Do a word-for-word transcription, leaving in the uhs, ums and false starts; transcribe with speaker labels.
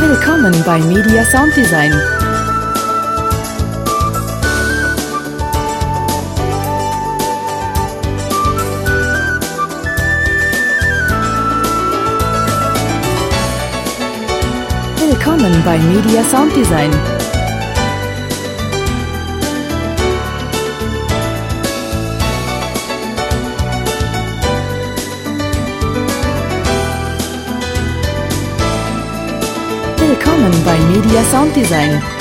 Speaker 1: Willkommen bei Media Sound Design. Willkommen bei Media Sound Design. Willkommen bei Media Sound Design.